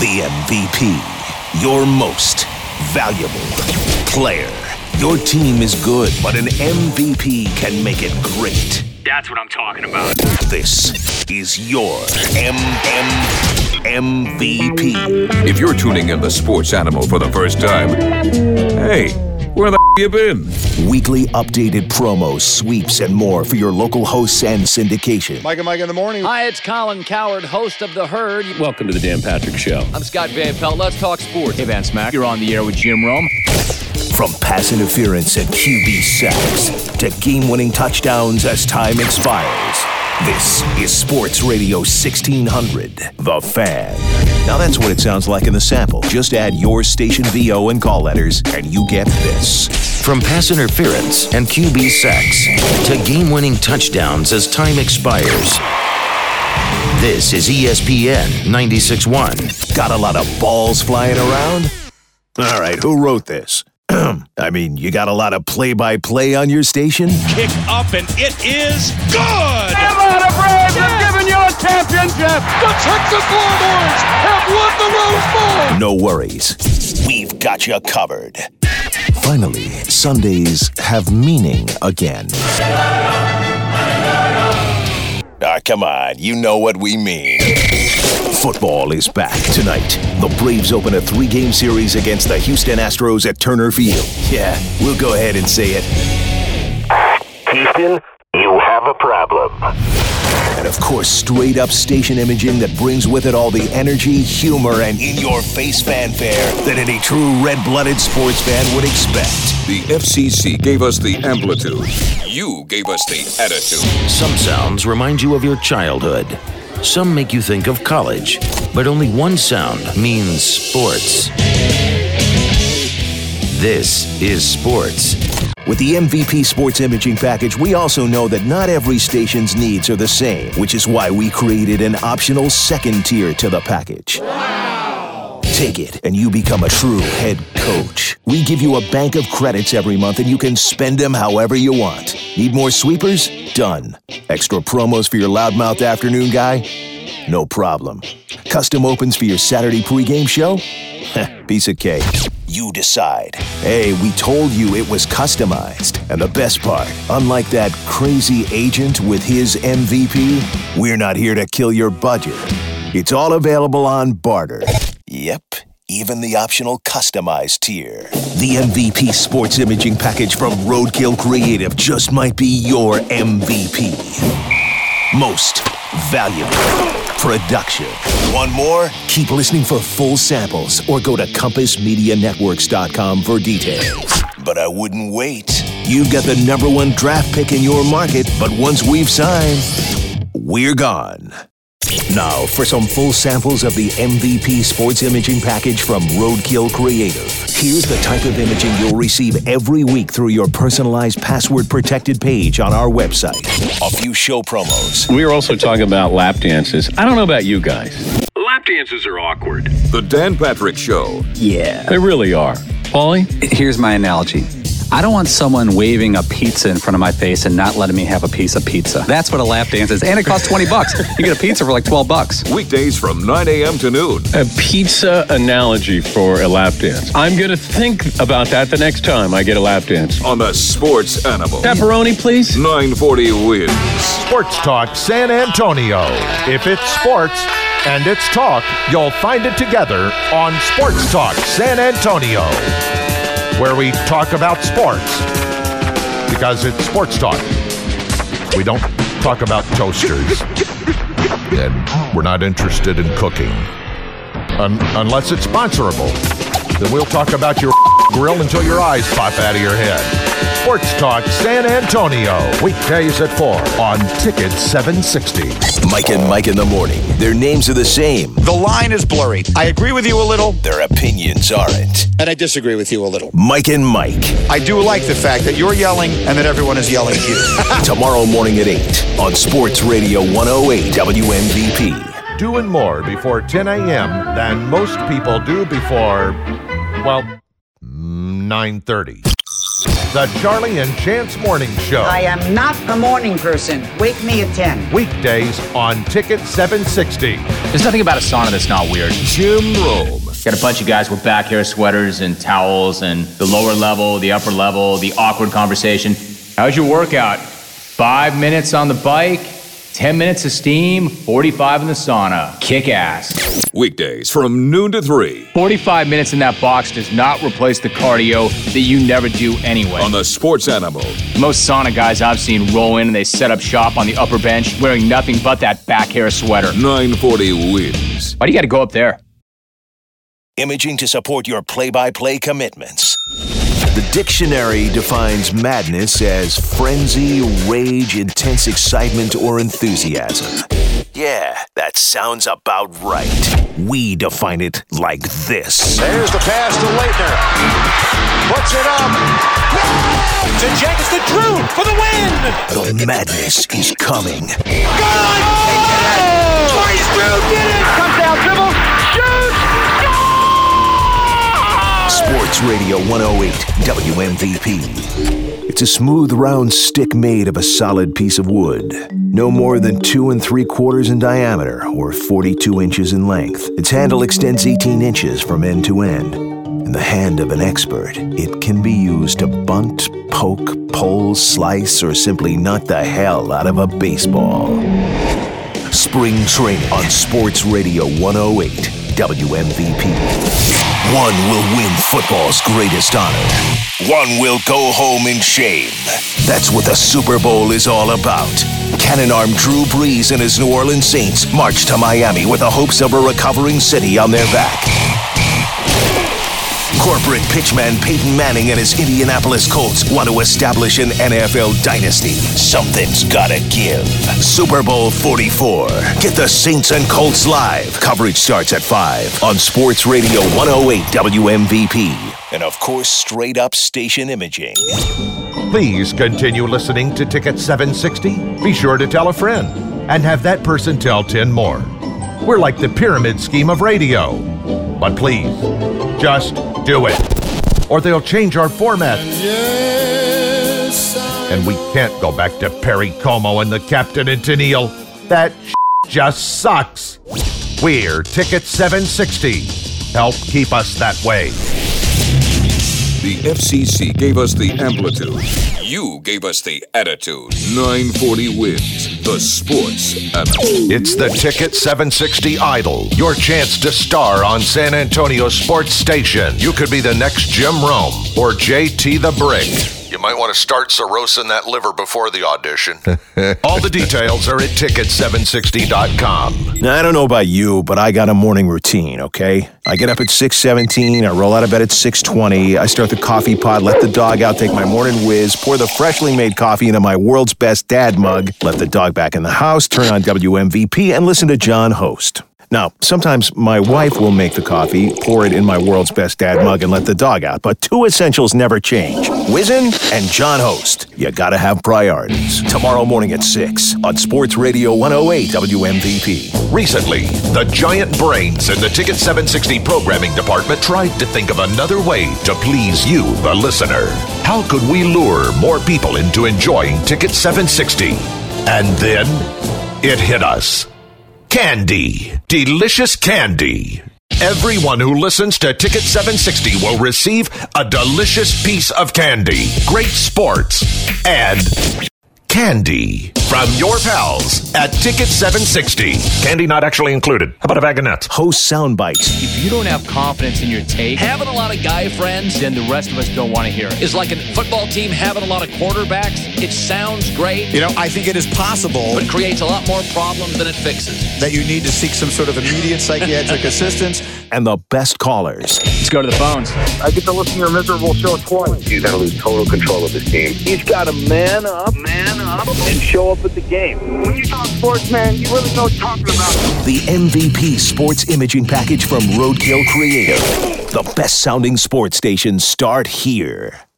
The MVP, your most valuable player. Your team is good, but an MVP can make it great. That's what I'm talking about. This is your MVP. If you're tuning in the Sports Animal for the first time, hey, where the you been? Weekly updated promos, sweeps, and more for your local hosts and syndication. Mike and Mike in the morning. Hi, it's Colin Cowherd, host of The Herd. Welcome to the Dan Patrick Show. I'm Scott Van Pelt. Let's talk sports. Hey, Van Smack. You're on the air with Jim Rome. From pass interference and QB sacks to game-winning touchdowns as time expires. This is Sports Radio 1600, The Fan. Now that's what it sounds like in the sample. Just add your station VO and call letters, and you get this. From pass interference and QB sacks to game-winning touchdowns as time expires. This is ESPN 96.1. Got a lot of balls flying around? All right, who wrote this? I mean, you got a lot of play-by-play on your station? Kick up, and it is good! Atlanta Braves have given you a championship! The Texas Longhorns have won the Rose Bowl! No worries. We've got you covered. Finally, Sundays have meaning again. Come on, you know what we mean. Football is back tonight. The Braves open a 3-game series against the Houston Astros at Turner Field. Yeah, we'll go ahead and say it. Houston, you have a problem. And of course, straight-up station imaging that brings with it all the energy, humor, and in-your-face fanfare that any true red-blooded sports fan would expect. The FCC gave us the amplitude. You gave us the attitude. Some sounds remind you of your childhood. Some make you think of college. But only one sound means sports. This is sports. With the MVP Sports Imaging Package, we also know that not every station's needs are the same, which is why we created an optional second tier to the package. Wow! Take it, and you become a true head coach. We give you a bank of credits every month, and you can spend them however you want. Need more sweepers? Done. Extra promos for your loudmouth afternoon guy? No problem. Custom opens for your Saturday pregame show? Piece of cake. You decide. Hey, we told you it was customized. And the best part, unlike that crazy agent with his MVP, we're not here to kill your budget. It's all available on barter. Yep, even the optional customized tier. The MVP Sports Imaging Package from Roadkill Creative just might be your MVP. Most valuable production. Want more? Keep listening for full samples or go to CompassMediaNetworks.com for details. But I wouldn't wait. You've got the #1 draft pick in your market, but once we've signed, we're gone. Now, for some full samples of the MVP Sports Imaging Package from Roadkill Creative. Here's the type of imaging you'll receive every week through your personalized password-protected page on our website. A few show promos. We were also talking about lap dances. I don't know about you guys. Lap dances are awkward. The Dan Patrick Show. Yeah. They really are. Paulie? Here's my analogy. I don't want someone waving a pizza in front of my face and not letting me have a piece of pizza. That's what a lap dance is. And it costs $20. You get a pizza for like $12. Weekdays from 9 a.m. to noon. A pizza analogy for a lap dance. I'm going to think about that the next time I get a lap dance. On the Sports Animal. Pepperoni, please. 940 wins. Sports Talk San Antonio. If it's sports and it's talk, you'll find it together on Sports Talk San Antonio, where we talk about sports because it's sports talk. We don't talk about toasters, and we're not interested in cooking unless it's sponsorable. Then we'll talk about your grill until your eyes pop out of your head. Sports Talk San Antonio, weekdays at 4 on Ticket 760. Mike and Mike in the morning. Their names are the same. The line is blurry. I agree with you a little. Their opinions aren't. And I disagree with you a little. Mike and Mike. I do like the fact that you're yelling and that everyone is yelling at you. Tomorrow morning at 8 on Sports Radio 108 WMVP. Doing more before 10 a.m. than most people do before, well, 9:30. The Charlie and Chance Morning Show. I am not a morning person. Wake me at 10. Weekdays on Ticket 760. There's nothing about a sauna that's not weird. Jim Rome. Got a bunch of guys with back hair sweaters and towels and the lower level, the upper level, the awkward conversation. How's your workout? 5 minutes on the bike, 10 minutes of steam, 45 in the sauna. Kick ass. Weekdays from noon to 3. 45 minutes in that box does not replace the cardio that you never do anyway. On the Sports Animal. Most sauna guys I've seen roll in and they set up shop on the upper bench wearing nothing but that back hair sweater. 940 wins. Why do you got to go up there? Imaging to support your play-by-play commitments. The dictionary defines madness as frenzy, rage, intense excitement, or enthusiasm. Yeah, that sounds about right. We define it like this. There's the pass to Leitner. Puts it up. No! To Jenkins to Drew for the win. The madness is coming. Gone! Twice Drew did it! Comes down, dribble, shoots! Sports Radio 108 WMVP. It's a smooth round stick made of a solid piece of wood. No more than 2 3/4 in diameter or 42 inches in length. Its handle extends 18 inches from end to end. In the hand of an expert, it can be used to bunt, poke, pull, slice, or simply knock the hell out of a baseball. Spring training on Sports Radio 108 WMVP. One will win football's greatest honor. One will go home in shame. That's what the Super Bowl is all about. Cannon-armed Drew Brees and his New Orleans Saints march to Miami with the hopes of a recovering city on their back. Corporate pitchman Peyton Manning and his Indianapolis Colts want to establish an NFL dynasty. Something's gotta give. Super Bowl 44. Get the Saints and Colts live. Coverage starts at 5 on Sports Radio 108 WMVP. And of course, straight up station imaging. Please continue listening to Ticket 760. Be sure to tell a friend and have that person tell 10 more. We're like the pyramid scheme of radio. But please, just do it, or they'll change our format. And we can't go back to Perry Como and the Captain and Tennille. That just sucks. We're Ticket 760. Help keep us that way. The FCC gave us the amplitude. You gave us the attitude. 940 wins. The Sports Animal. It's the Ticket 760 Idol. Your chance to star on San Antonio Sports Station. You could be the next Jim Rome or JT the Brick. You might want to start cirrhosing that liver before the audition. All the details are at ticket760.com. Now, I don't know about you, but I got a morning routine, okay? I get up at 6:17, I roll out of bed at 6:20, I start the coffee pot, let the dog out, take my morning whiz, pour the freshly made coffee into my world's best dad mug, let the dog back in the house, turn on WMVP, and listen to John Host. Now, sometimes my wife will make the coffee, pour it in my world's best dad mug, and let the dog out. But two essentials never change. Whizzin' and John Host. You gotta have priorities. Tomorrow morning at 6 on Sports Radio 108 WMVP. Recently, the giant brains in the Ticket 760 programming department tried to think of another way to please you, the listener. How could we lure more people into enjoying Ticket 760? And then it hit us. Candy. Delicious candy. Everyone who listens to Ticket 760 will receive a delicious piece of candy, great sports, and candy from your pals at Ticket 760. Candy not actually included. How about a bag of nuts? Host sound bites. If you don't have confidence in your take, having a lot of guy friends, then the rest of us don't want to hear it. It's like a football team having a lot of quarterbacks. It sounds great. You know, I think it is possible, but creates a lot more problems than it fixes. That you need to seek some sort of immediate psychiatric assistance. And the best callers. Let's go to the phones. I get to listen to your miserable show twice. He's got to lose total control of his team. He's got to man up, and show up at the game. When you talk sports, man, you really know what you're talking about. The MVP Sports Imaging Package from Roadkill Creative. The best sounding sports stations start here.